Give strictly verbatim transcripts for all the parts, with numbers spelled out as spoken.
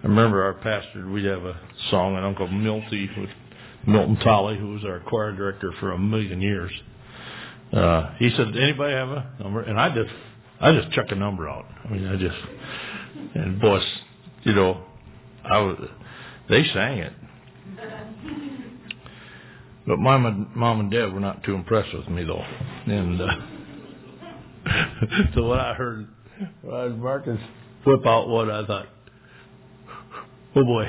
I remember our pastor, we'd have a song, and Uncle Milty, with Milton Tolley, who was our choir director for a million years. Uh, he said, anybody have a number? And I just, I just chuck a number out. I mean, I just, and boys, you know, I was, they sang it. But mom and, mom and dad were not too impressed with me, though. And uh, so when I heard, when I heard Marcus whip out one, I thought, oh boy,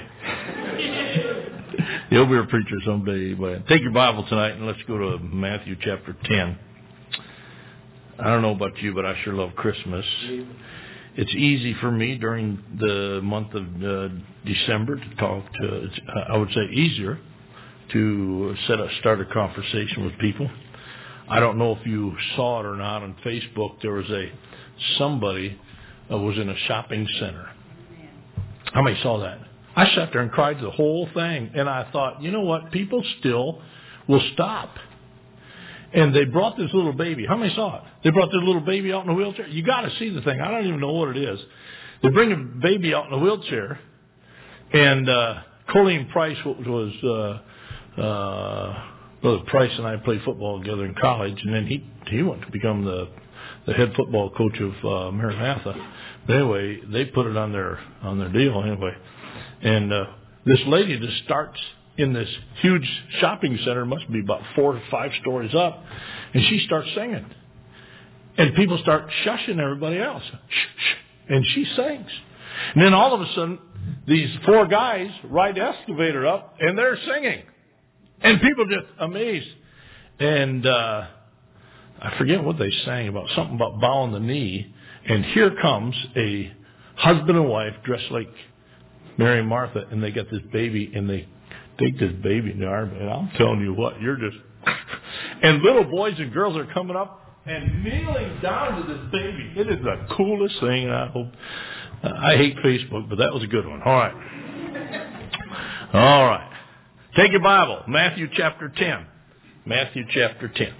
he'll be a preacher someday. But take your Bible tonight and let's go to Matthew chapter ten. I don't know about you, but I sure love Christmas. It's easy for me during the month of uh, December to talk to, I would say easier to set a, start a conversation with people. I don't know if you saw it or not on Facebook. There was a, somebody uh, was in a shopping center. How many saw that? I sat there and cried the whole thing. And I thought, you know what? People still will stop. And they brought this little baby. How many saw it? They brought this little baby out in a wheelchair. You got to see the thing. I don't even know what it is. They bring a baby out in a wheelchair. And uh, Colleen Price was, uh, uh, Brother Price and I played football together in college. And then he he went to become the the head football coach of uh, Maranatha. But anyway, they put it on their on their deal anyway. And uh, this lady just starts in this huge shopping center, must be about four or five stories up, and she starts singing. And people start shushing everybody else. Shh, shh, and she sings. And then all of a sudden, these four guys ride the excavator up, and they're singing. And people just amazed. And uh, I forget what they sang about, something about bowing the knee. And here comes a husband and wife dressed like Mary and Martha, and they get this baby, and they take this baby in the arm, and I'm telling you what, you're just... And little boys and girls are coming up and kneeling down to this baby. It is the coolest thing, and I hope... Uh, I hate Facebook, but that was a good one. All right. All right. Take your Bible, Matthew chapter ten. Matthew chapter ten.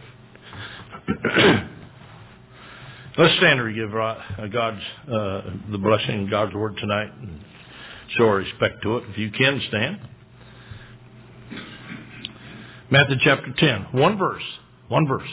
Let's stand and give God's, uh, the blessing of God's word tonight and show our respect to it. If you can stand. Matthew chapter ten. One verse. One verse.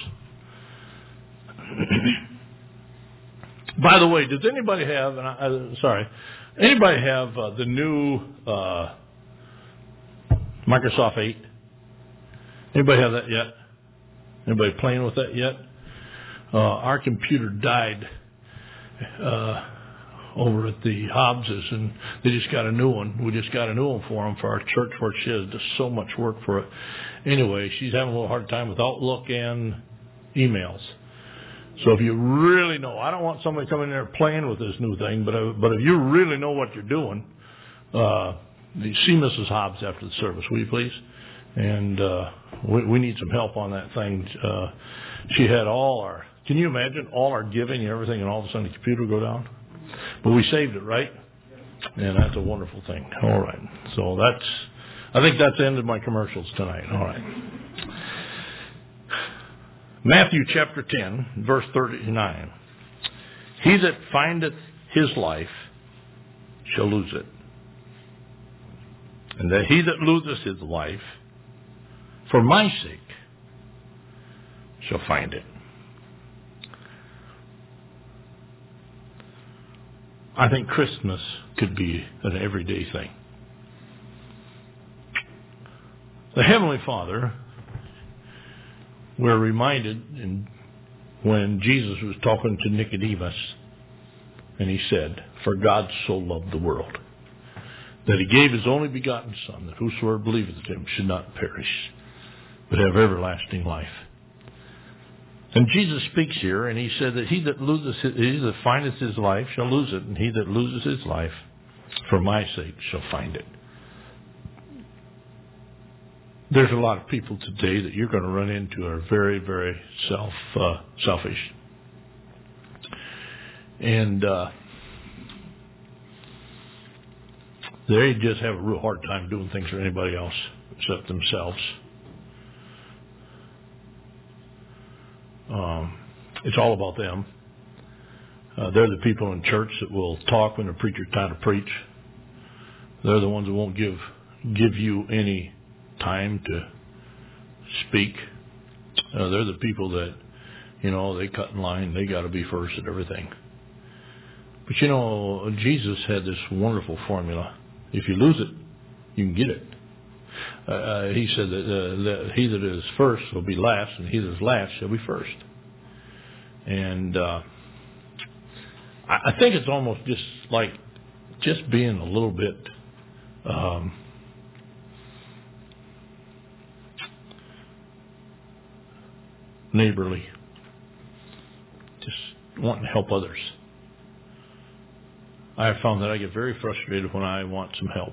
By the way, does anybody have, and I, uh, sorry, anybody have uh, the new uh, Microsoft eight? Anybody have that yet? Anybody playing with that yet? Uh, our computer died uh, over at the Hobbses, and they just got a new one. We just got a new one for them for our church where she has just so much work for it. Anyway, she's having a little hard time with Outlook and emails. So if you really know, I don't want somebody coming in there playing with this new thing, but uh, but if you really know what you're doing, uh, see Missus Hobbs after the service, will you please? And uh, we, we need some help on that thing. Uh, she had all our, can you imagine, all our giving and everything, and all of a sudden the computer go down? But we saved it, right? And that's a wonderful thing. All right. So that's, I think that's the end of my commercials tonight. All right. Matthew chapter ten, verse thirty-nine. He that findeth his life shall lose it. And that he that loseth his life for my sake shall find it. I think Christmas could be an everyday thing. The Heavenly Father, we're reminded in, when Jesus was talking to Nicodemus, and he said, for God so loved the world, that he gave his only begotten Son, that whosoever believeth in him should not perish, but have everlasting life. And Jesus speaks here, and he said that he that loseth his, he that findeth his life shall lose it, and he that loses his life for my sake shall find it. There's a lot of people today that you're going to run into are very, very self uh, selfish, and uh, they just have a real hard time doing things for anybody else except themselves. Um, it's all about them. Uh, they're the people in church that will talk when the preacher's trying to preach. They're the ones that won't give give you any time to speak. Uh, they're the people that, you know, they cut in line. They got to be first at everything. But, you know, Jesus had this wonderful formula. If you lose it, you can get it. Uh, uh, he said that, uh, that he that is first will be last, and he that is last shall be first. And uh, I, I think it's almost just like just being a little bit um, neighborly, just wanting to help others. I have found that I get very frustrated when I want some help.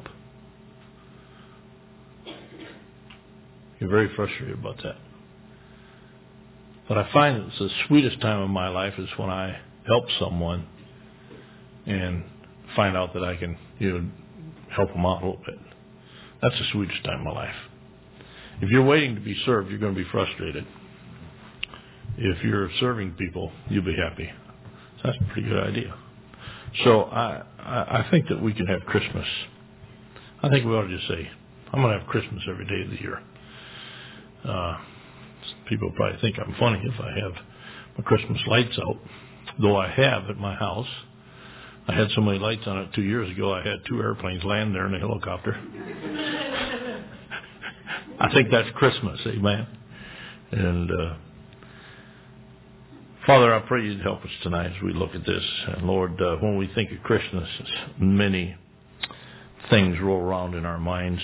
I get very frustrated about that. But I find it's the sweetest time of my life is when I help someone and find out that I can, you know, help them out a little bit. That's the sweetest time of my life. If you're waiting to be served, you're going to be frustrated. If you're serving people, you'll be happy. So that's a pretty good idea. So I, I, I think that we can have Christmas. I think we ought to just say, I'm going to have Christmas every day of the year. Uh, people probably think I'm funny if I have my Christmas lights out, though I have at my house. I had so many lights on it two years ago, I had two airplanes land there in a helicopter. I think that's Christmas, amen. And uh, Father, I pray you'd help us tonight as we look at this. And Lord, uh, when we think of Christmas, many things roll around in our minds.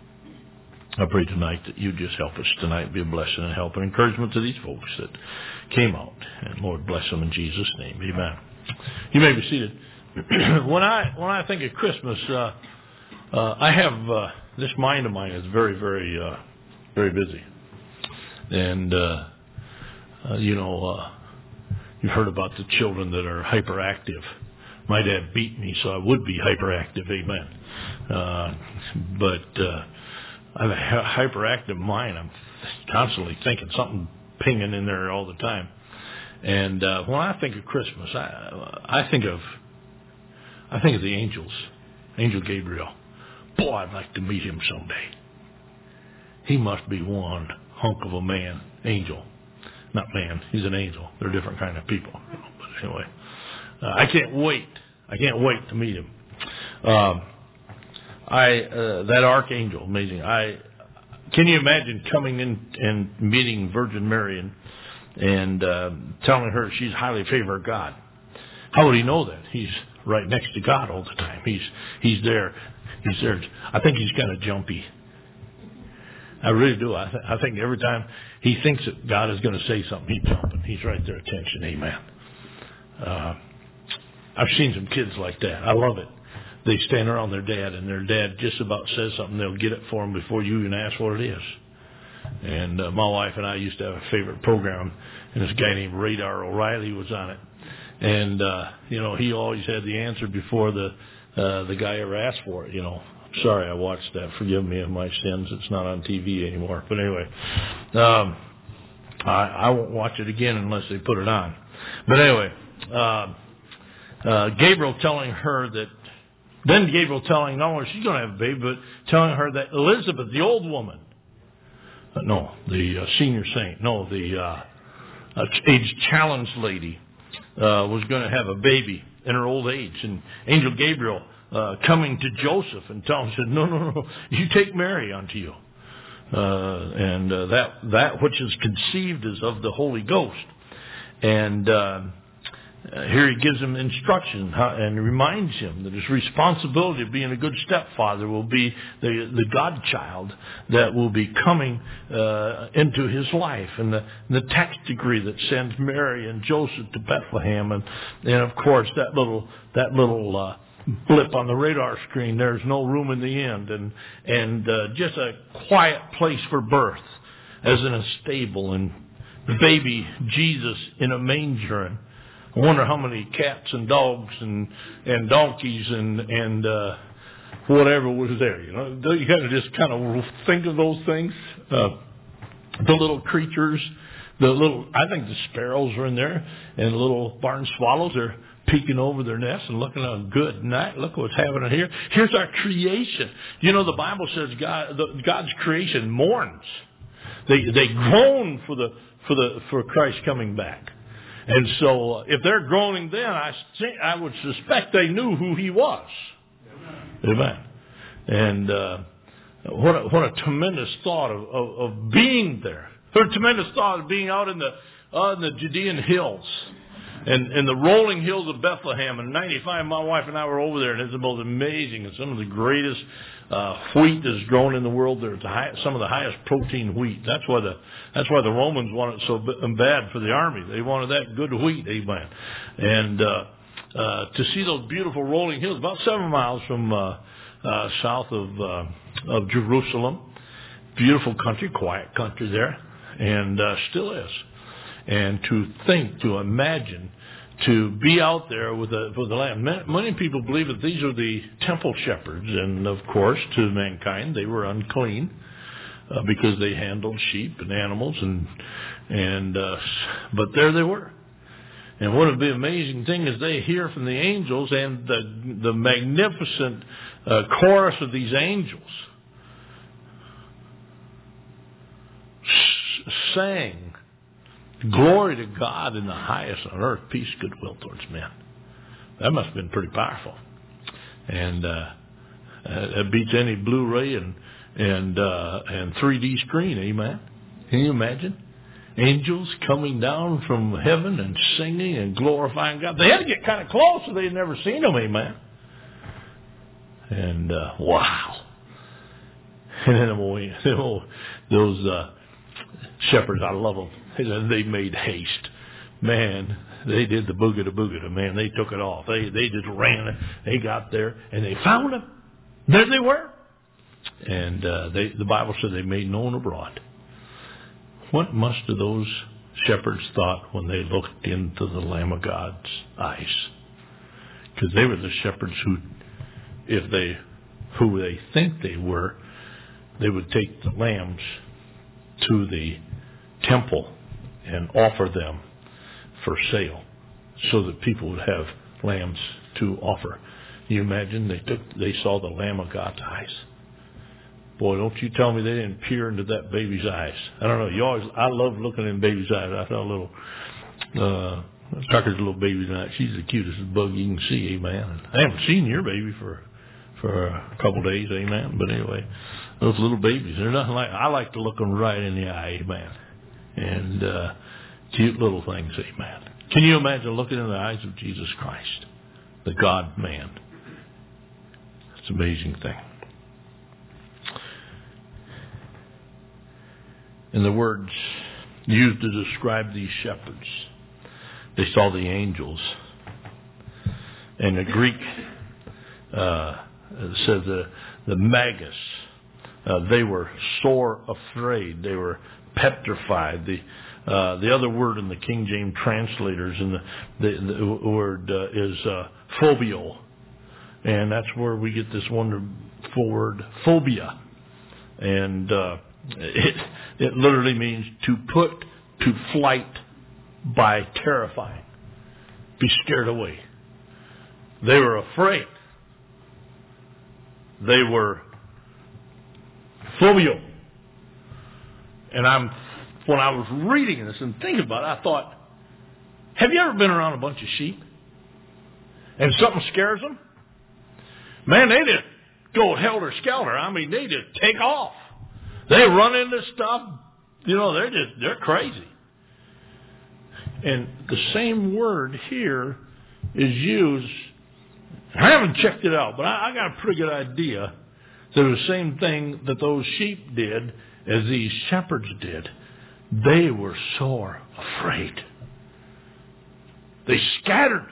I pray tonight that you just help us tonight, be a blessing and help and encouragement to these folks that came out. And Lord, bless them in Jesus' name. Amen. You may be seated. when I when I think of Christmas, uh, uh, I have uh, this mind of mine is very, very, uh, very busy. And, uh, uh, you know, uh, you've heard about the children that are hyperactive. My dad beat me, so I would be hyperactive, amen. Uh, but uh, I have a hyperactive mind. I'm constantly thinking something pinging in there all the time. And uh, when I think of Christmas, I, I think of I think of the angels, Angel Gabriel. Boy, I'd like to meet him someday. He must be one hunk of a man, angel. Not man, he's an angel. They're different kind of people. But anyway, uh, I can't wait. I can't wait to meet him. Um, I uh, that archangel, amazing. I can you imagine coming in and meeting Virgin Mary and, and uh, telling her she's highly favored of God? How would he know that? He's right next to God all the time. He's he's there. He's there. I think he's kind of jumpy. I really do. I, th- I think every time he thinks that God is going to say something, he's jumping. He's right there. Attention. Amen. Uh, I've seen some kids like that. I love it. They stand around their dad, and their dad just about says something. They'll get it for them before you even ask what it is. And uh, my wife and I used to have a favorite program, and this guy named Radar O'Reilly was on it. And, uh, you know, he always had the answer before the uh, the guy ever asked for it, you know. Sorry, I watched that. Forgive me of my sins. It's not on T V anymore. But anyway, um, I, I won't watch it again unless they put it on. But anyway, uh, uh, Gabriel telling her that, then Gabriel telling, not only she's going to have a baby, but telling her that Elizabeth, the old woman, uh, no, the uh, senior saint, no, the uh, uh, age-challenged lady, uh, was going to have a baby in her old age. And Angel Gabriel Uh, coming to Joseph and telling him, said, no, no, no, you take Mary unto you. Uh, and uh, that that which is conceived is of the Holy Ghost. And uh, here he gives him instruction how, and reminds him that his responsibility of being a good stepfather will be the, the Godchild that will be coming uh, into his life. And the, the text degree that sends Mary and Joseph to Bethlehem. And, and of course, that little, that little, uh, blip on the radar screen, there's no room in the end, and and uh, just a quiet place for birth, as in a stable, and the baby Jesus in a manger. And I wonder how many cats and dogs and and donkeys and and uh, whatever was there. You know, you got to just kind of think of those things. Uh, the little creatures, the little I think the sparrows are in there, and the little barn swallows are peeking over their nest and looking on good night. Look what's happening here. Here's our creation. You know, the Bible says God, the, God's creation mourns. They they groan for the for the for Christ coming back. And so, uh, if they're groaning then, I think, I would suspect they knew who He was. Amen. And uh, what a, what a tremendous thought of, of, of being there. What a tremendous thought of being out in the uh, in the Judean hills. And, and the rolling hills of Bethlehem. In ninety-five, my wife and I were over there, and it's the most amazing and some of the greatest uh, wheat that's grown in the world. There's the high, some of the highest protein wheat. That's why the that's why the Romans wanted it so bad for the army. They wanted that good wheat, amen. And uh, uh, to see those beautiful rolling hills, about seven miles from uh, uh, south of uh, of Jerusalem, beautiful country, quiet country there, and uh, still is. And to think, to imagine, to be out there with the, with the lamb. Many people believe that these are the temple shepherds. And, of course, to mankind, they were unclean uh, because they handled sheep and animals. and and uh, But there they were. And one of the amazing things is they hear from the angels, and the, the magnificent uh, chorus of these angels s- sang, "Glory to God in the highest on earth, peace, goodwill towards men." That must have been pretty powerful. And uh, it beats any Blu-ray and and uh, and three D screen, amen? Can you imagine? Angels coming down from heaven and singing and glorifying God. They had to get kind of close, so they'd never seen them, amen? And uh, wow. And then those uh, shepherds, I love them. They made haste. Man, they did the booga to booga to man. They took it off. They they just ran. They got there and they found them. There they were. And uh, they the Bible said they made known abroad. What must have those shepherds thought when they looked into the Lamb of God's eyes? Because they were the shepherds who, if they, who they think they were, they would take the lambs to the temple and offer them for sale so that people would have lambs to offer. Can you imagine? They took, they saw the Lamb of God's eyes. Boy, don't you tell me they didn't peer into that baby's eyes. I don't know. You always, I love looking in baby's eyes. I saw a little, uh, Tucker's little baby tonight. She's the cutest bug you can see, amen. I haven't seen your baby for, for a couple days, amen. But anyway, those little babies, they're nothing like, I like to look them right in the eye, amen. And, uh, cute little things, amen. Can you imagine looking in the eyes of Jesus Christ, the God-man? It's an amazing thing. And the words used to describe these shepherds, they saw the angels. And the Greek uh, says the, the magus, uh, they were sore afraid. They were petrified. The uh, the other word in the King James translators, and the, the, the word uh, is uh, phobio. And that's where we get this wonderful word, phobia. And uh, it, it literally means to put to flight by terrifying. Be scared away. They were afraid. They were phobio. And I'm, when I was reading this and thinking about it, I thought, have you ever been around a bunch of sheep and something scares them? Man, they just go helter-skelter. I mean, they just take off. They run into stuff. You know, they're just, they're crazy. And the same word here is used. I haven't checked it out, but I, I got a pretty good idea that the same thing that those sheep did as these shepherds did. They were sore afraid. They scattered.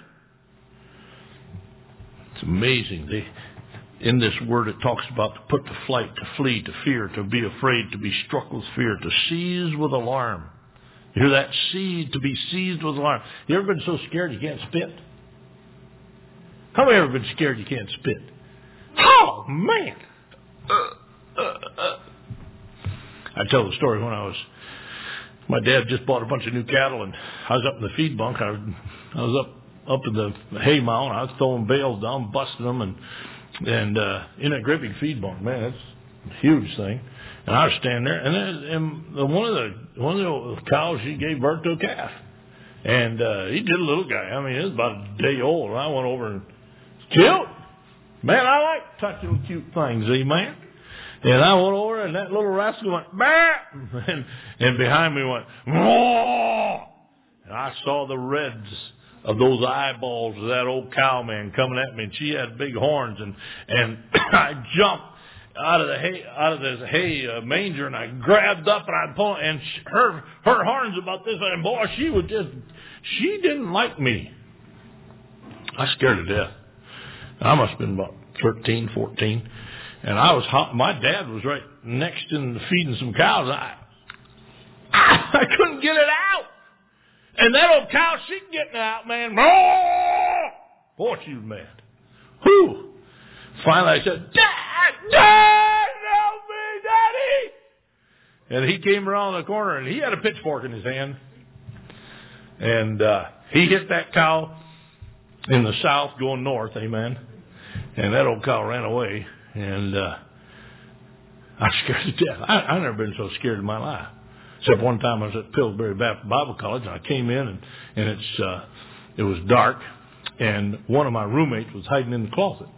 It's amazing. They, in this word, it talks about to put to flight, to flee, to fear, to be afraid, to be struck with fear, to seize with alarm. You hear that? Seize, to be seized with alarm. You ever been so scared you can't spit? How many ever been scared you can't spit? Oh, man! Uh, uh, uh. I tell the story when I was, my dad just bought a bunch of new cattle, and I was up in the feed bunk. I was, I was up up in the hay mound. I was throwing bales down, busting them, and and uh, in a great big feed barn. Man, that's a huge thing. And I was standing there, and, then, and the, one of the one of the cows, she gave birth to a calf, and uh, he did a little guy. I mean, he was about a day old. And I went over and cute, man. I like touching cute things, amen. And I went over, and that little rascal went bah, and, and behind me went whoa. And I saw the reds of those eyeballs of that old cow, man, coming at me, and she had big horns, and and I jumped out of the hay, out of the hay uh, manger, and I grabbed up and I pulled, and her her horns about this, and boy, she was just, she didn't like me. I scared her to death. I must have been about thirteen, fourteen, and I was my dad was right next in feeding some cows. I I couldn't get it out, and that old cow, she getting it out, man. Boy, she was mad. Whew. Finally, I said, Dad, Dad, help me, Daddy! And he came around the corner, and he had a pitchfork in his hand. And uh, he hit that cow in the south going north, amen. And that old cow ran away, and uh, I was scared to death. I, I've never been so scared in my life. Except one time I was at Pillsbury Baptist Bible College, and I came in, and, and it's uh, it was dark, and one of my roommates was hiding in the closet.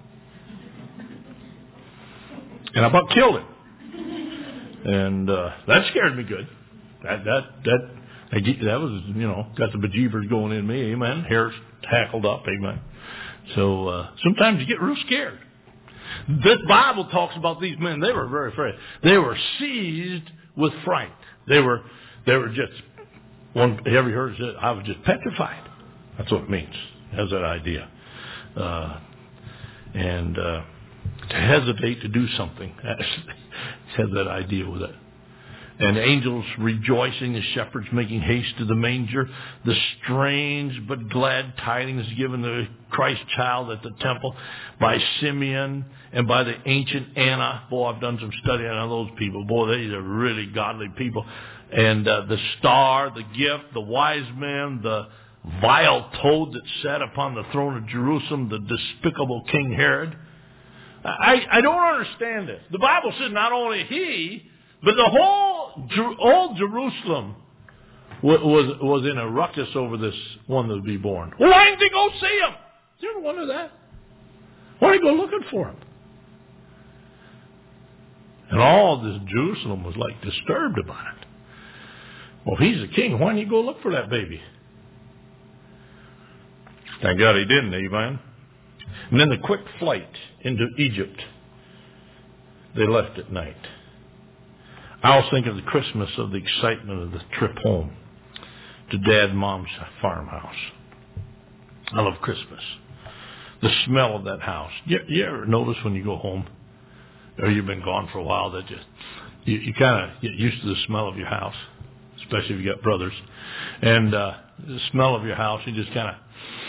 And I about killed him. And uh, that scared me good. That, that, that, that was, you know, got the bejeebers going in me, amen. Hair hackled up, amen. So uh, sometimes you get real scared. This Bible talks about these men. They were very afraid. They were seized with fright. They were, they were just, one, have you ever heard it? I was just petrified. That's what it means. It has that idea. Uh, and, uh, to hesitate to do something. It has that idea with it. And angels rejoicing, the shepherds making haste to the manger, the strange but glad tidings given to Christ child at the temple by Simeon and by the ancient Anna. Boy, I've done some study on those people. Boy, these are really godly people. And uh, the star, the gift, the wise men, the vile toad that sat upon the throne of Jerusalem, the despicable King Herod. I, I don't understand this. The Bible says not only he, but the whole Jer- old Jerusalem was, was was in a ruckus over this one that would be born. Well, why didn't they go see him? Do you ever wonder that? Why did they go looking for him? And all of this Jerusalem was like disturbed about it. Well, if he's the king, why didn't he go look for that baby? Thank God he didn't, amen. And then the quick flight into Egypt, they left at night. I always think of the Christmas, of the excitement of the trip home to Dad and Mom's farmhouse. I love Christmas. The smell of that house. You, you ever notice when you go home, or you've been gone for a while, that just you, you kind of get used to the smell of your house, especially if you got brothers. And uh, the smell of your house, you just kind of...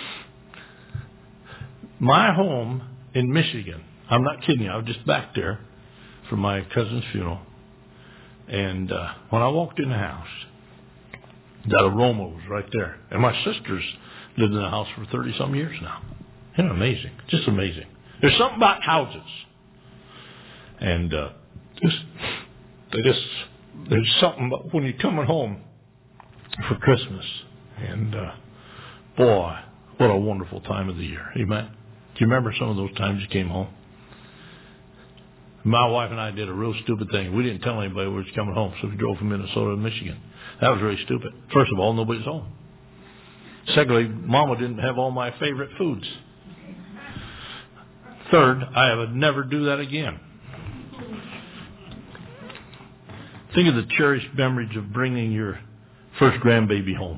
My home in Michigan, I'm not kidding you, I was just back there for my cousin's funeral. And uh, when I walked in the house, that aroma was right there. And my sisters lived in the house for thirty-some years now. Isn't it amazing? Just amazing. There's something about houses. And uh, just, they just, there's something about when you're coming home for Christmas. And uh, boy, what a wonderful time of the year. Amen. Do you remember some of those times you came home? My wife and I did a real stupid thing. We didn't tell anybody we were coming home, so we drove from Minnesota to Michigan. That was really stupid. First of all, nobody's home. Secondly, Mama didn't have all my favorite foods. Third, I would never do that again. Think of the cherished memories of bringing your first grandbaby home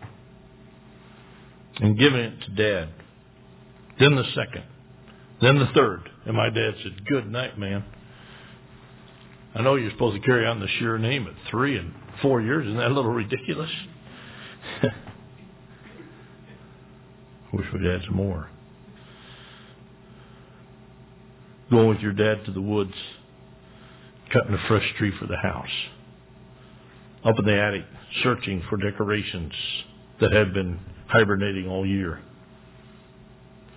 and giving it to Dad. Then the second. Then the third. And my dad said, good night, man. I know you're supposed to carry on the sure name at three and four years. Isn't that a little ridiculous? Wish we'd had some more. Going with your dad to the woods, cutting a fresh tree for the house. Up in the attic, searching for decorations that had been hibernating all year.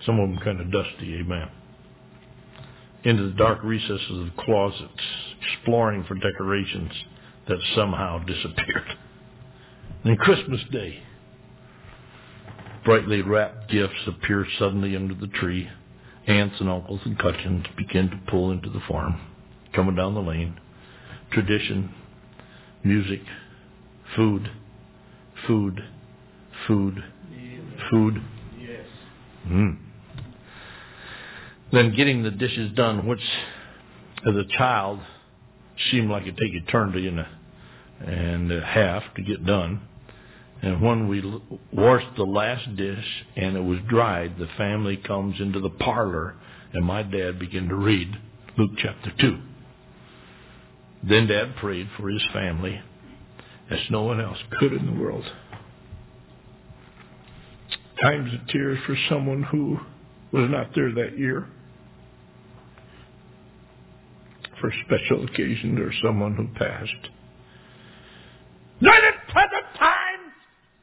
Some of them kind of dusty, amen. Into the dark recesses of the closets, exploring for decorations that somehow disappeared. And Christmas Day, brightly wrapped gifts appear suddenly under the tree. Aunts and uncles and cousins begin to pull into the farm, coming down the lane. Tradition, music, food, food, food, food. Yes. Mm. Then getting the dishes done, which as a child seemed like it'd take eternity and a, and a half to get done. And when we washed the last dish and it was dried, the family comes into the parlor and my dad began to read Luke chapter two. Then Dad prayed for his family as no one else could in the world. Times of tears for someone who was not there that year. For special occasions or someone who passed. Not in present time!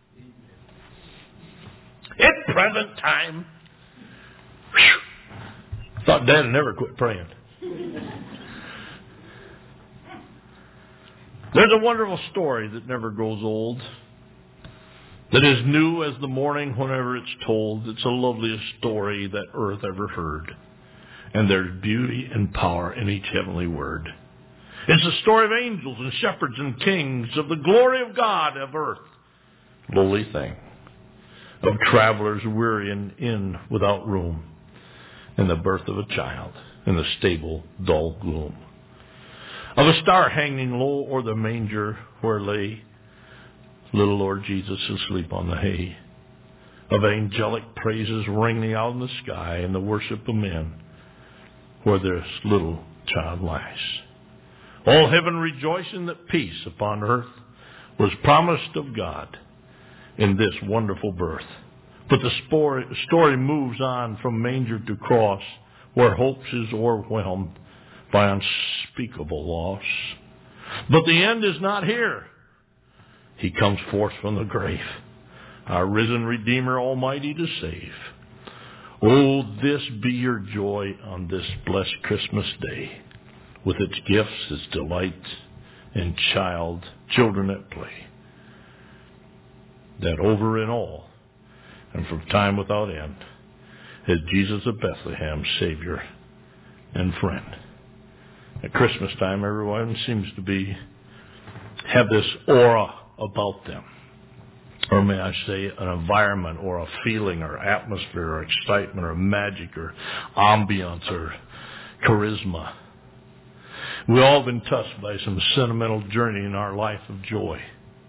In present time! Whew. Thought Dad would never quit praying. There's a wonderful story that never grows old, that is new as the morning whenever it's told. It's the loveliest story that earth ever heard. And there's beauty and power in each heavenly word. It's the story of angels and shepherds and kings, of the glory of God of earth, lowly thing, of travelers weary and in without room, and the birth of a child in the stable dull gloom. Of a star hanging low o'er the manger where lay little Lord Jesus asleep on the hay. Of angelic praises ringing out in the sky and the worship of men where this little child lies. All heaven rejoicing that peace upon earth was promised of God in this wonderful birth. But the story moves on from manger to cross, where hope is overwhelmed by unspeakable loss. But the end is not here. He comes forth from the grave, our risen Redeemer Almighty to save. Oh, this be your joy on this blessed Christmas day, with its gifts, its delight, and child, children at play. That over in all, and from time without end, is Jesus of Bethlehem, Savior and friend. At Christmas time, everyone seems to be have this aura about them. Or may I say, an environment or a feeling or atmosphere or excitement or magic or ambiance or charisma. We've all been touched by some sentimental journey in our life of joy.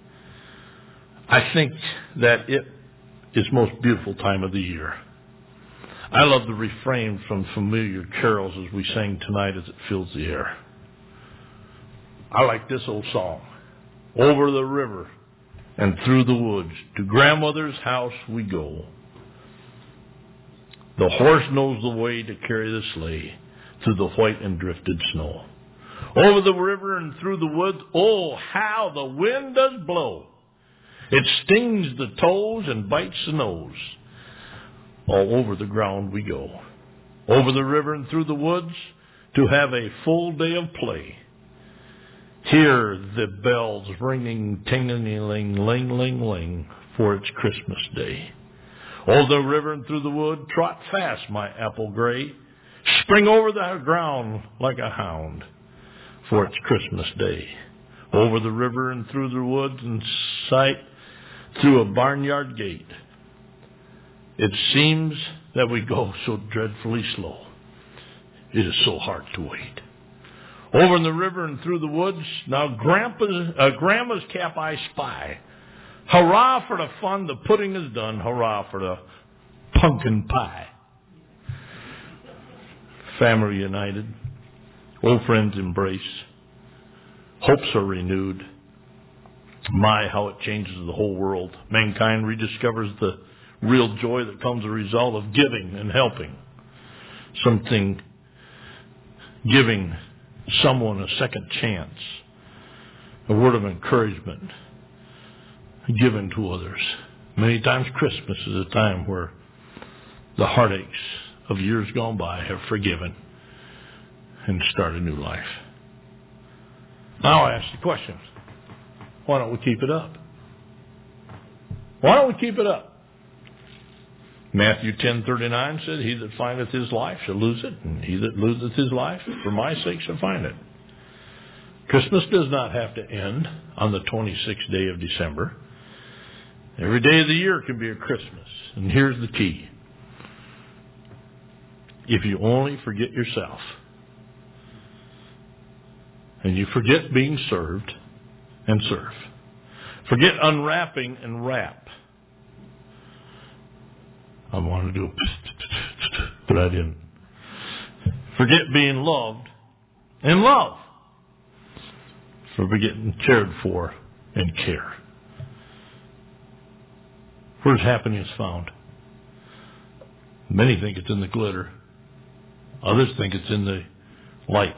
I think that it is the most beautiful time of the year. I love the refrain from familiar carols as we sang tonight as it fills the air. I like this old song. Over the river and through the woods, to grandmother's house we go. The horse knows the way to carry the sleigh through the white and drifted snow. Over the river and through the woods, oh, how the wind does blow. It stings the toes and bites the nose. All over the ground we go. Over the river and through the woods to have a full day of play. Hear the bells ringing, ting-a-ling, ling, ling, ling, for it's Christmas Day. Over the river and through the wood, trot fast, my apple gray. Spring over the ground like a hound, for it's Christmas Day. Over the river and through the woods and sight through a barnyard gate. It seems that we go so dreadfully slow. It is so hard to wait. Over in the river and through the woods, now grandpa's, uh, grandma's cap I spy. Hurrah for the fun, the pudding is done. Hurrah for the pumpkin pie. Family united, old friends embrace. Hopes are renewed. My, how it changes the whole world. Mankind rediscovers the real joy that comes as a result of giving and helping. Something, giving someone a second chance, a word of encouragement given to others. Many times Christmas is a time where the heartaches of years gone by, have forgiven, and start a new life. Now I ask the question, why don't we keep it up? Why don't we keep it up? Matthew ten thirty-nine said, he that findeth his life shall lose it, and he that loseth his life for my sake shall find it. Christmas does not have to end on the twenty-sixth day of December. Every day of the year can be a Christmas. And here's the key. If you only forget yourself, and you forget being served and serve, forget unwrapping and wrap. I wanted to do it, but I didn't. Forget being loved and love. Forget getting cared for and care. Where's happiness found? Many think it's in the glitter. Others think it's in the lights.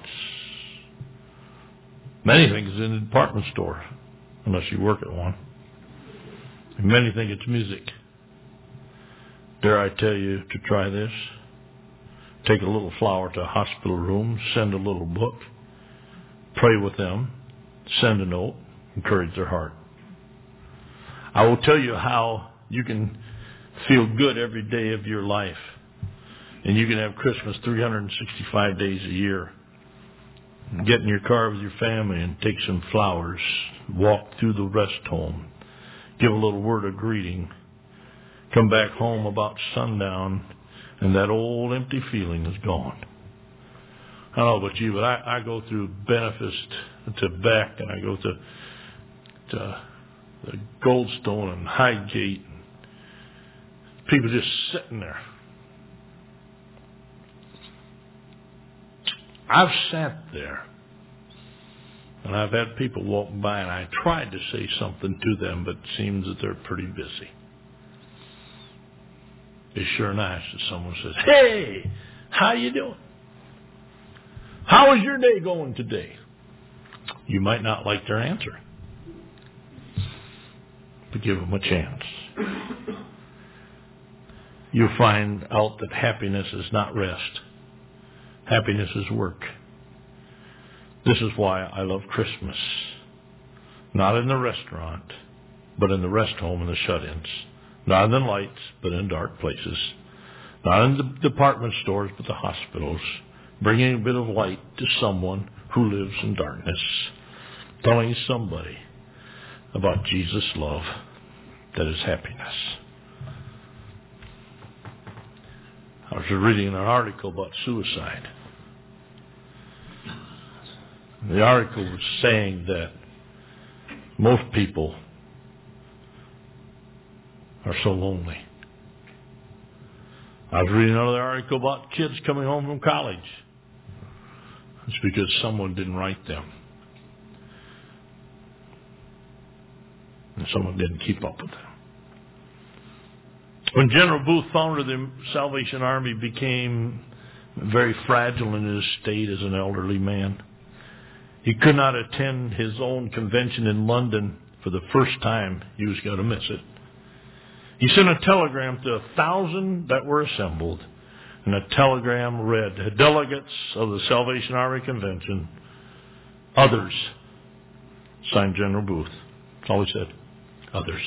Many think it's in the department store, unless you work at one. And many think it's music. Dare I tell you to try this? Take a little flower to a hospital room, send a little book, pray with them, send a note, encourage their heart. I will tell you how you can feel good every day of your life. And you can have Christmas three hundred sixty-five days a year. Get in your car with your family and take some flowers. Walk through the rest home. Give a little word of greeting. Come back home about sundown, and that old empty feeling is gone. I don't know about you, but I, I go through Benefice to Beck, and I go to, to the Goldstone and Highgate. People just sitting there. I've sat there, and I've had people walk by, and I tried to say something to them, but it seems that they're pretty busy. It's sure nice that someone says, "Hey, how you doing? How is your day going today?" You might not like their answer, but give them a chance. You'll find out that happiness is not rest. Happiness is work. This is why I love Christmas. Not in the restaurant, but in the rest home and the shut-ins. Not in the lights, but in dark places. Not in the department stores, but the hospitals. Bringing a bit of light to someone who lives in darkness. Telling somebody about Jesus' love that is happiness. I was reading an article about suicide. The article was saying that most people are so lonely. I was reading another article about kids coming home from college. It's because someone didn't write them. And someone didn't keep up with them. When General Booth founded the Salvation Army, became very fragile in his state as an elderly man. He could not attend his own convention in London for the first time. He was going to miss it. He sent a telegram to a thousand that were assembled, and the telegram read, "Delegates of the Salvation Army Convention, others," signed General Booth. That's all he said, others.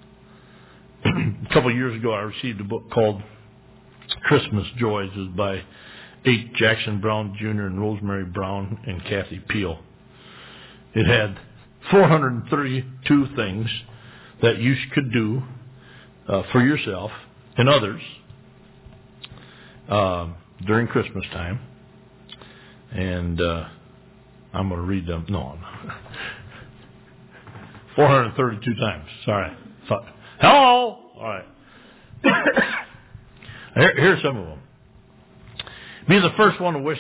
A couple of years ago, I received a book called Christmas Joys. It was by H. Jackson Brown Junior and Rosemary Brown and Kathy Peel. It had four hundred thirty-two things that you could do uh, for yourself and others uh, during Christmas time. And uh, I'm going to read them. No, no. four hundred thirty-two times. Sorry. Hello! All right. Here, here's some of them. Be the first one to wish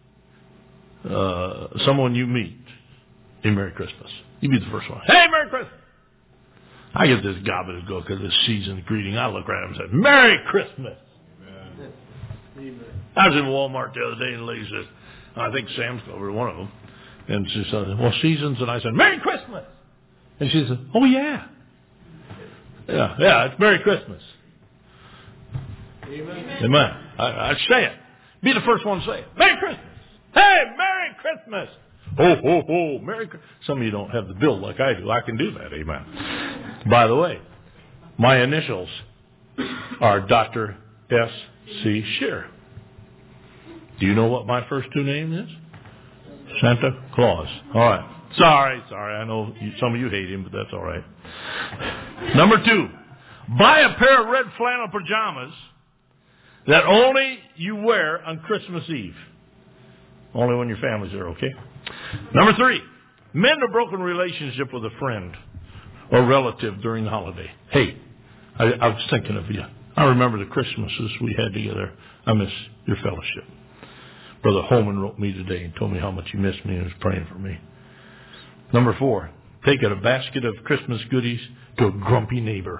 uh, someone you meet a Merry Christmas. You be the first one. Hey, Merry Christmas! I get this gobble to go because it's season's greeting. I look right at him and say, Merry Christmas! Amen. Amen. I was in Walmart the other day and the lady says, I think Sam's over one of them. And she said, well, seasons. And I said, Merry Christmas! And she said, oh, yeah. Yeah, yeah, it's Merry Christmas. Amen. Amen. I, I say it. Be the first one to say it. Merry Christmas. Hey, Merry Christmas. Ho, ho, ho. Merry Christmas. Some of you don't have the build like I do. I can do that. Amen. By the way, my initials are Doctor S C Shearer. Do you know what my first two names is? Santa Claus. All right. Sorry, sorry. I know you, some of you hate him, but that's all right. Number two, buy a pair of red flannel pajamas that only you wear on Christmas Eve. Only when your family's there, okay? Number three, mend a broken relationship with a friend or relative during the holiday. Hey, I, I was thinking of you. I remember the Christmases we had together. I miss your fellowship. Brother Holman wrote me today and told me how much he missed me and was praying for me. Number four, take a basket of Christmas goodies to a grumpy neighbor.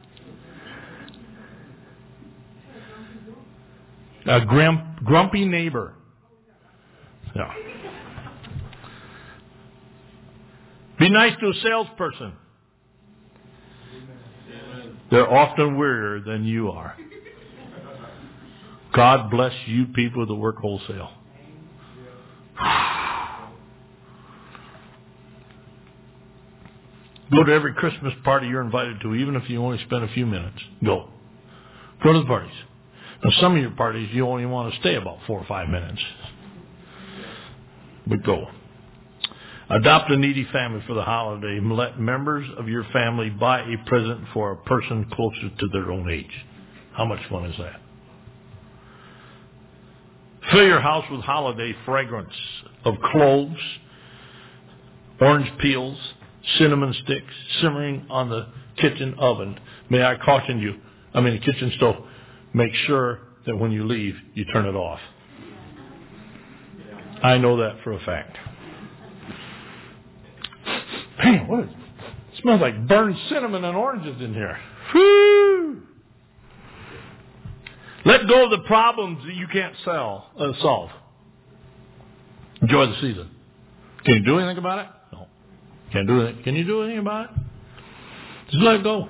A grump, grumpy neighbor. Yeah. Be nice to a salesperson. They're often wearier than you are. God bless you people that work wholesale. Go to every Christmas party you're invited to, even if you only spend a few minutes. Go. Go to the parties. Now, some of your parties, you only want to stay about four or five minutes. But go. Adopt a needy family for the holiday. Let members of your family buy a present for a person closer to their own age. How much fun is that? Fill your house with holiday fragrance of cloves, orange peels, cinnamon sticks simmering on the kitchen oven. May I caution you, I mean the kitchen stove, make sure that when you leave, you turn it off. I know that for a fact. Man, what is it? It smells like burned cinnamon and oranges in here. Whew. Let go of the problems that you can't sell, uh, solve. Enjoy the season. Can you do anything about it? No. Can't do anything. Can you do anything about it? Just let it go.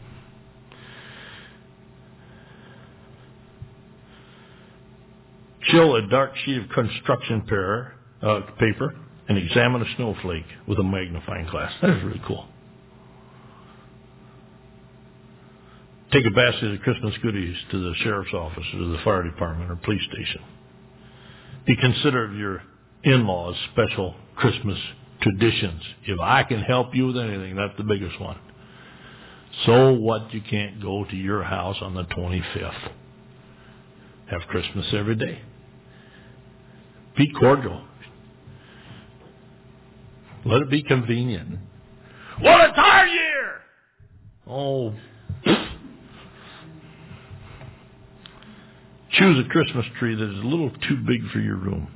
Chill a dark sheet of construction paper, uh, paper and examine a snowflake with a magnifying glass. That is really cool. Take a basket of Christmas goodies to the sheriff's office or to the fire department or police station. Be considerate of your in-laws' special Christmas traditions. If I can help you with anything, that's the biggest one. So what, you can't go to your house on the twenty-fifth. Have Christmas every day. Be cordial. Let it be convenient. Well, it's our year! Oh. Choose a Christmas tree that is a little too big for your room.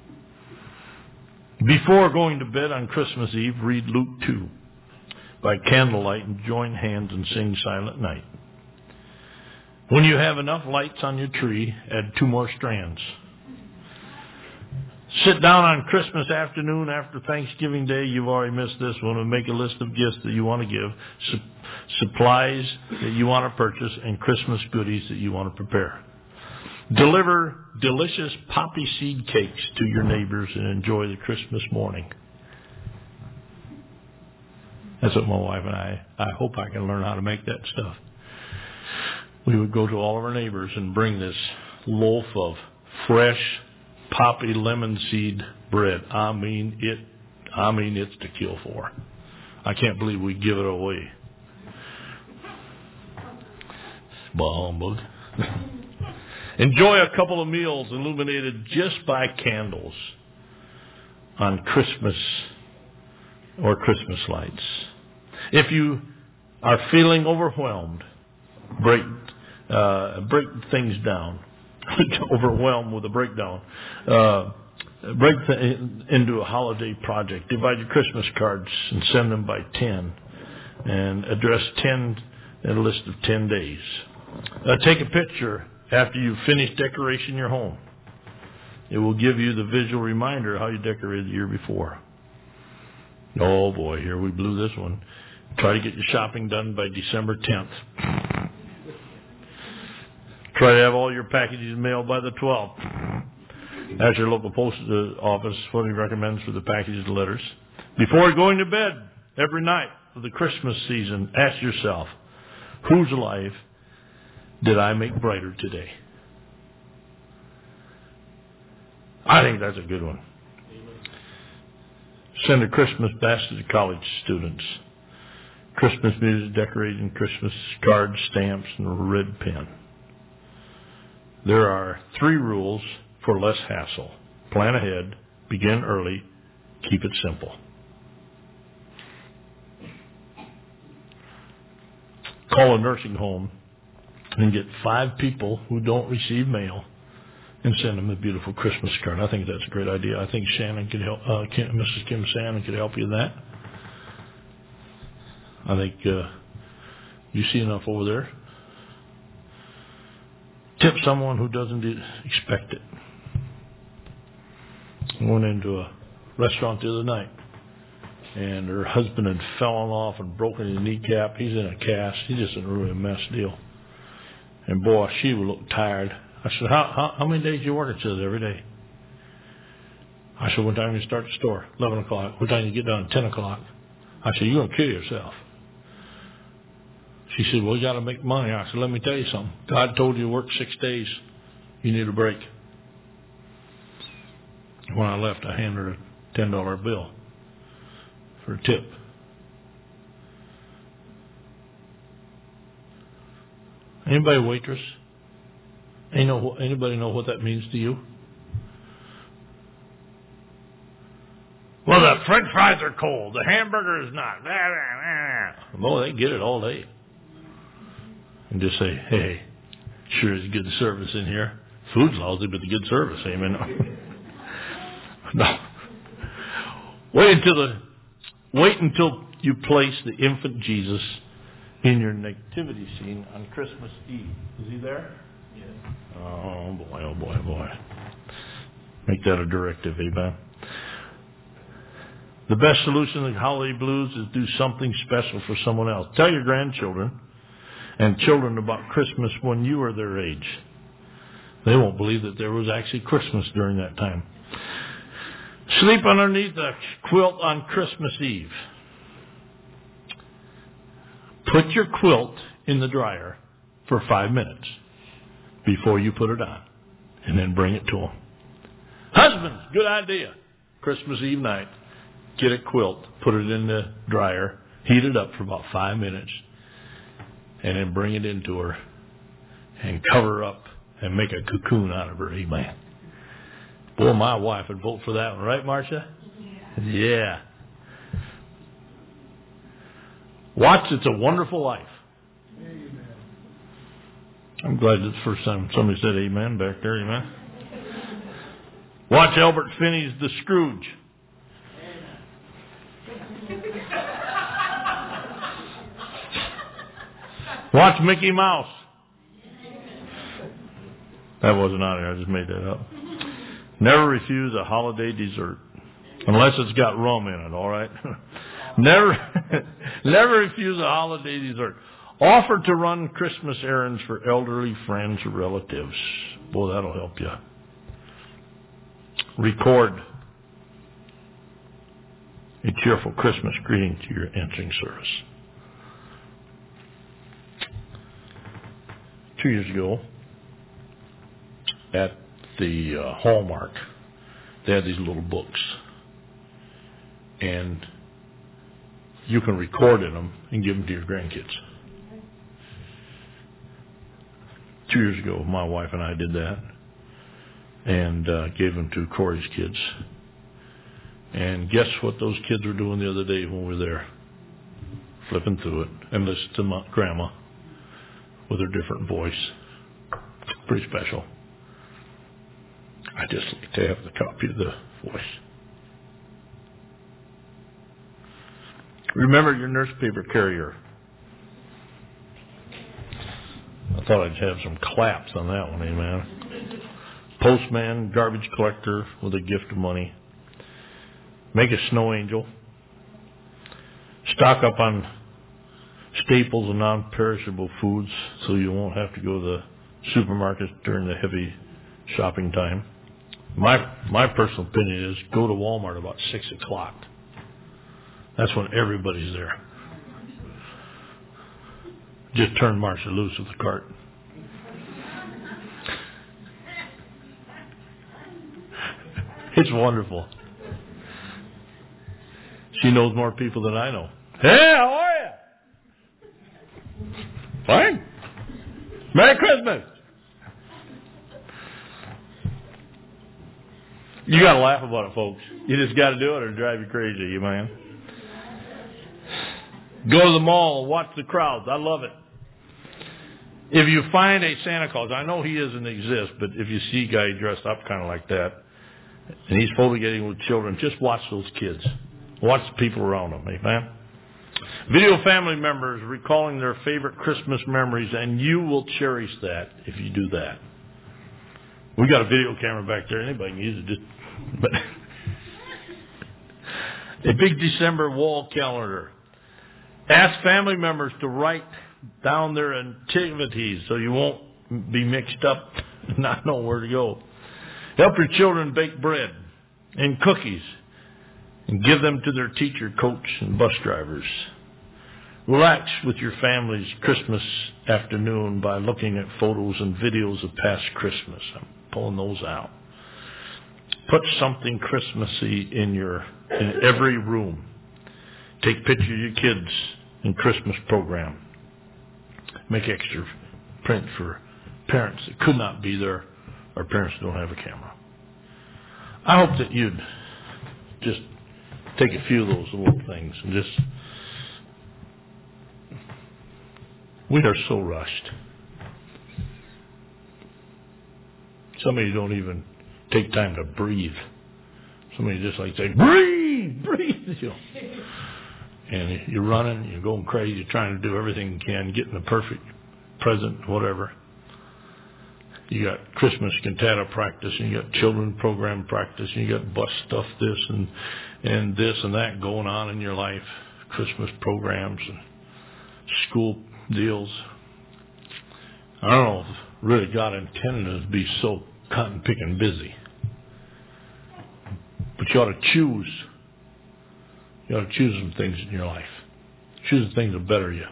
Before going to bed on Christmas Eve, read Luke two by candlelight and join hands and sing Silent Night. When you have enough lights on your tree, add two more strands. Sit down on Christmas afternoon after Thanksgiving Day. You've already missed this one. And make a list of gifts that you want to give, su- supplies that you want to purchase, and Christmas goodies that you want to prepare. Deliver delicious poppy seed cakes to your neighbors and enjoy the Christmas morning. That's what my wife and I, I hope I can learn how to make that stuff. We would go to all of our neighbors and bring this loaf of fresh poppy lemon seed bread. I mean it, I mean it's to kill for. I can't believe we give it away. Bah humbug. Enjoy a couple of meals illuminated just by candles on Christmas or Christmas lights. If you are feeling overwhelmed, break uh, break things down. Overwhelmed with a breakdown. Uh, break th- into a holiday project. Divide your Christmas cards and send them by ten, and address ten a list of ten days. Uh, take a picture after you've finished decorating your home. It will give you the visual reminder how you decorated the year before. Oh boy, here we blew this one. Try to get your shopping done by December tenth. Try to have all your packages mailed by the twelfth. Ask your local post office what he recommends for the packages and letters. Before going to bed every night of the Christmas season, ask yourself, whose life did I make brighter today? I think that's a good one. Send a Christmas basket to college students. Christmas music, decorating, Christmas cards, stamps, and a red pen. There are three rules for less hassle. Plan ahead, begin early, keep it simple. Call a nursing home and get five people who don't receive mail and send them a beautiful Christmas card. I think that's a great idea. I think Shannon could help, uh, Kim, Missus Kim Shannon could help you in that. I think uh, you see enough over there. Tip someone who doesn't expect it. I went into a restaurant the other night, and her husband had fallen off and broken his kneecap. He's in a cast. He's just in a really mess deal. And boy, she would look tired. I said, how, how, how many days do you work? It says every day. I said, what time do you start the store? eleven o'clock. What time do you get done? ten o'clock. I said, you're going to kill yourself. She said, well, you got to make money. I said, let me tell you something. God told you to work six days. You need a break. When I left, I handed her a ten dollar bill for a tip. Anybody waitress? Anybody know what that means to you? Well, the French fries are cold. The hamburger is not. Well, they get it all day. And just say, hey, sure is good service in here. Food's lousy, but the good service, amen. No. Wait until the wait until you place the infant Jesus in your nativity scene on Christmas Eve. Is he there? Yes. Oh boy, oh boy, oh boy. Make that a directive, amen. The best solution to the holiday blues is do something special for someone else. Tell your grandchildren and children about Christmas when you are their age. They won't believe that there was actually Christmas during that time. Sleep underneath the quilt on Christmas Eve. Put your quilt in the dryer for five minutes before you put it on, and then bring it to them. Husbands, good idea. Christmas Eve night, get a quilt, put it in the dryer, heat it up for about five minutes, and then bring it into her and cover her up and make a cocoon out of her. Amen. Boy, my wife would vote for that one, right, Marcia? Yeah. Yeah. Watch It's a Wonderful Life. Amen. I'm glad it's the first time somebody said amen back there, amen. Watch Albert Finney's The Scrooge. Watch Mickey Mouse. That wasn't on there, I just made that up. Never refuse a holiday dessert, unless it's got rum in it, all right? never, never refuse a holiday dessert. Offer to run Christmas errands for elderly friends or relatives. Boy, that'll help you. Record a cheerful Christmas greeting to your answering service. Two years ago, at the uh, Hallmark, they had these little books, and you can record in them and give them to your grandkids. Two years ago, my wife and I did that, and uh, gave them to Corey's kids. And guess what those kids were doing the other day when we were there? Flipping through it and listening to my grandma with her different voice. Pretty special. I just like to have the copy of the voice. Remember your newspaper carrier. I thought I'd have some claps on that one, amen. Postman, garbage collector with a gift of money. Make a snow angel. Stock up on staples and non-perishable foods so you won't have to go to the supermarkets during the heavy shopping time. My my personal opinion is go to Walmart about six o'clock. That's when everybody's there. Just turn Marcia loose with the cart. It's wonderful. She knows more people than I know. Hey, how are you? Fine. Merry Christmas. You got to laugh about it, folks. You just got to do it or it'll drive you crazy, you man. Go to the mall, watch the crowds. I love it. If you find a Santa Claus, I know he doesn't exist, but if you see a guy dressed up kind of like that, and he's photographing with children, just watch those kids. Watch the people around them, amen? Video family members recalling their favorite Christmas memories, and you will cherish that if you do that. We got a video camera back there. Anybody can use it. Just, but a big December wall calendar. Ask family members to write down their activities so you won't be mixed up and not know where to go. Help your children bake bread and cookies and give them to their teacher, coach, and bus drivers. Relax with your family's Christmas afternoon by looking at photos and videos of past Christmas. I'm pulling those out. Put something Christmassy in your in every room. Take pictures of your kids in Christmas program. Make extra print for parents that could not be there or parents who don't have a camera. I hope that you'd just take a few of those little things and just... We are so rushed. Some of you don't even take time to breathe. Some of you just like say, breathe, breathe. You know. And you're running, you're going crazy, you're trying to do everything you can, getting the perfect present, whatever. You got Christmas cantata practice, and you got children program practice, and you got bus stuff, this and and this and that going on in your life. Christmas programs and school deals. I don't know if really God intended us to be so cotton picking busy. But you ought to choose. You ought to choose some things in your life. Choose the things that better you.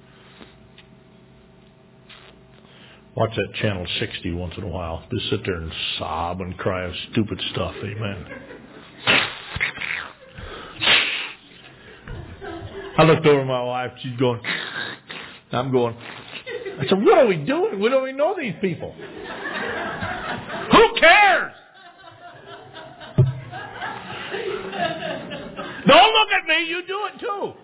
Watch that channel sixty once in a while. Just sit there and sob and cry of stupid stuff. Amen. I looked over at my wife. She's going, I'm going, I said, what are we doing? We don't even know these people. Who cares? Don't look at me. You do it too.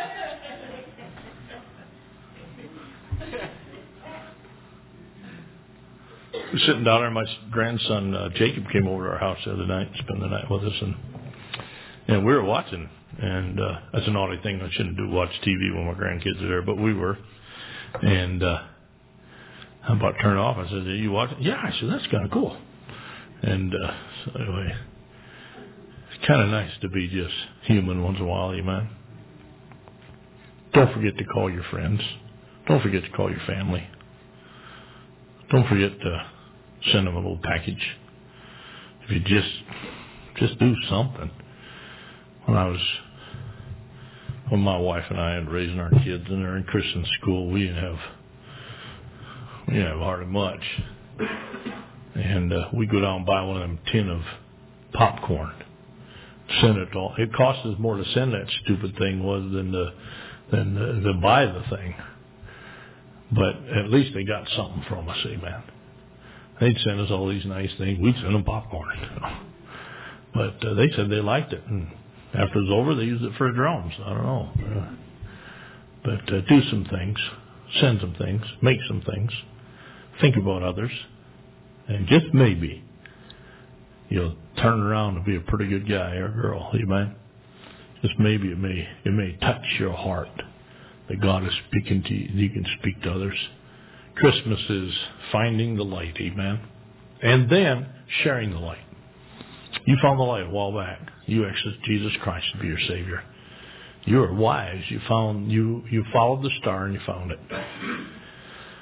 We're sitting down there. My grandson uh, Jacob came over to our house the other night, spend the night with us, and and we were watching. And uh, that's an naughty thing. I shouldn't do watch T V when my grandkids are there, but we were. And uh, I'm about to turn it off. I said, "Are you watching?" Yeah, I said, "That's kind of cool." And uh, so anyway, it's kind of nice to be just human once in a while, amen. Don't forget to call your friends. Don't forget to call your family. Don't forget to send them a little package. If you just just do something. When I was, when my wife and I had raising our kids and they're in Christian school, we didn't have, we didn't have hardly much. And uh, we go down and buy one of them tin of popcorn. Send it all. It cost us more to send that stupid thing was than to, than to, to buy the thing. But at least they got something from us, amen. They'd send us all these nice things. We'd send them popcorn. But uh, they said they liked it. And after it was over, they used it for drums. I don't know. Uh, but uh, do some things. Send some things. Make some things. Think about others. And just maybe you'll turn around and be a pretty good guy or girl. Amen. Just maybe it may it may touch your heart that God is speaking to you. You can speak to others. Christmas is finding the light. Amen. And then sharing the light. You found the light a while back. You accepted Jesus Christ to be your Savior. You were wise. You found you you followed the star and you found it.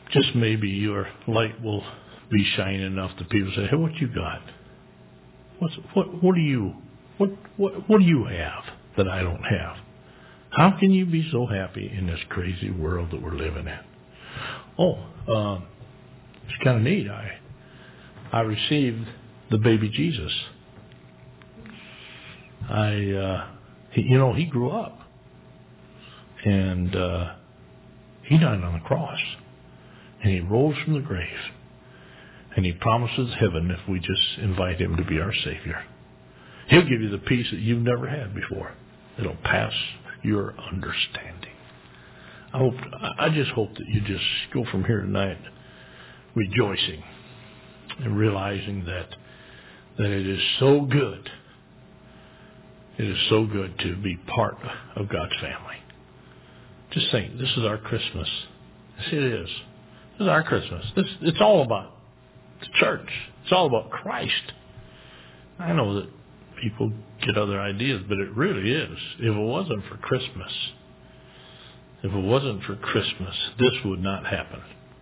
just maybe your light will be shining enough that people say, hey, what you got? What's, what, what do you, what, what, what do you have that I don't have? How can you be so happy in this crazy world that we're living in? Oh, um, it's kind of neat. I, I received the baby Jesus. I, uh, he, you know, he grew up, and uh, he died on the cross, and he rose from the grave, and he promises heaven if we just invite him to be our Savior. He'll give you the peace that you've never had before. It'll pass your understanding. I hope, I just hope that you just go from here tonight rejoicing and realizing that that it is so good. It is so good to be part of God's family. Just think, this is our Christmas. Yes, it is. This is our Christmas. This, it's all about the church. It's all about Christ. I know that people get other ideas, but it really is. If it wasn't for Christmas, if it wasn't for Christmas, this would not happen.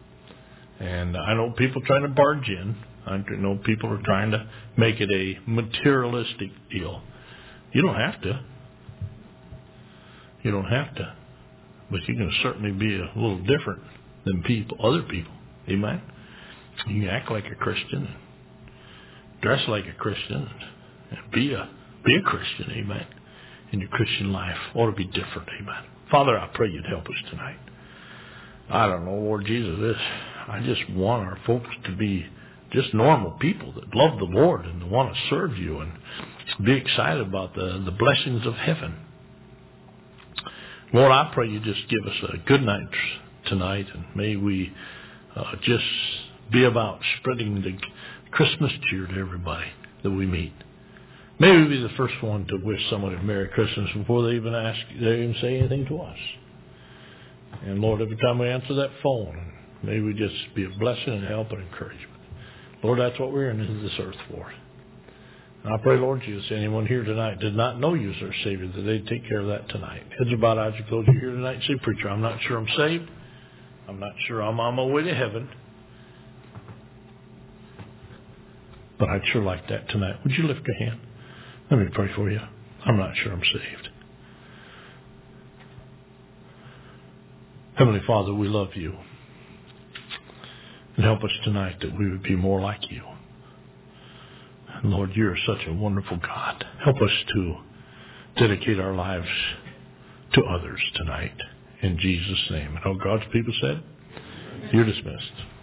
And I know people trying to barge in. I know people are trying to make it a materialistic deal. You don't have to. You don't have to. But you can certainly be a little different than people, other people. Amen? You can act like a Christian, dress like a Christian, and be a be a Christian. Amen? And your Christian life ought to be different. Amen? Father, I pray you'd help us tonight. I don't know, Lord Jesus, this, I just want our folks to be just normal people that love the Lord and want to serve you and be excited about the, the blessings of heaven. Lord, I pray you just give us a good night tonight, and may we uh, just be about spreading the Christmas cheer to everybody that we meet. May we be the first one to wish somebody a Merry Christmas before they even ask, they even say anything to us. And Lord, every time we answer that phone, may we just be a blessing and help and encouragement. Lord, that's what we're in this earth for. And I pray, Lord Jesus, anyone here tonight did not know you as their Savior, that they'd take care of that tonight. Heads are bowed, eyes are closed. You're here tonight and say, preacher, I'm not sure I'm saved. I'm not sure I'm on my way to heaven. But I'd sure like that tonight. Would you lift your hand? Let me pray for you. I'm not sure I'm saved. Heavenly Father, we love you. And help us tonight that we would be more like you. And Lord, you're such a wonderful God. Help us to dedicate our lives to others tonight. In Jesus' name. And all God's people said, you're dismissed.